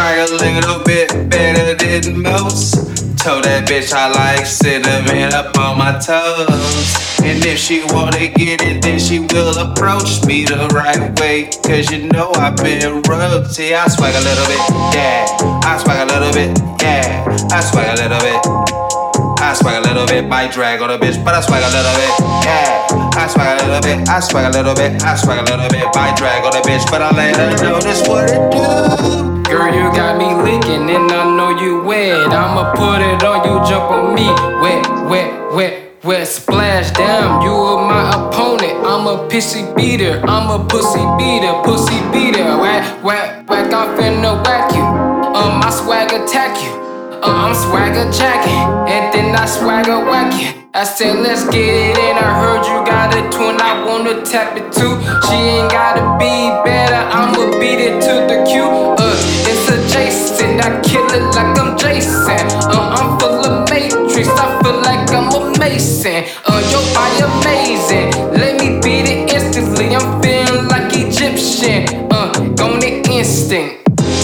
swag a little bit better than most. Told that bitch I like cinnamon up on my toes. And if she wanna get it, then she will approach me the right way. Cause you know I've been rubbed. See, I swag a little bit, yeah. I swag a little bit, yeah. I swag a little bit. I swag a little bit, might drag on a bitch, but I swag a little bit, yeah. I swag a little bit, I swag a little bit, I swag a little bit, might drag on a bitch, but I let her know this what it do. Girl, you got me licking and I know you wet. I'ma put it on you, jump on me. Wet, wet, wet, wet, splash down. You are my opponent. I'm a pissy beater. I'm a pussy beater, pussy beater. Whack, whack, whack, I'm finna whack you. My swag attack you. I'm swagger jacking, and then I swagger whacking. I said, let's get it in. I heard you got a twin, I wanna tap it too. She ain't gotta be better, I'ma beat it to the Q. It's adjacent, I kill it like I'm Jason. I'm full of matrix, I feel like I'm a mason. Your body amazing, let me beat it instantly. I'm feeling like Egyptian, on the instinct.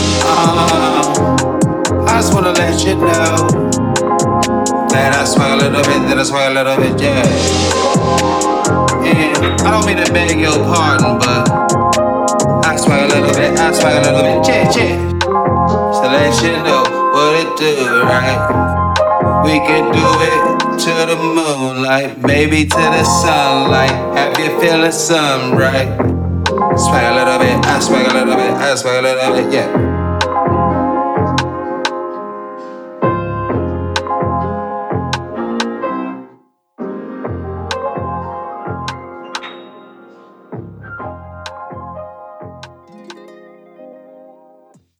I just wanna let you know that I swag a little bit, that I swag a little bit, yeah. And I don't mean to beg your pardon, but I swag a little bit, I swag a little bit, yeah, yeah. So let you know what it do, right? We can do it to the moonlight, maybe to the sunlight. Have you feeling something, right? Swag a little bit, I swag a little bit, I swag a little bit, yeah.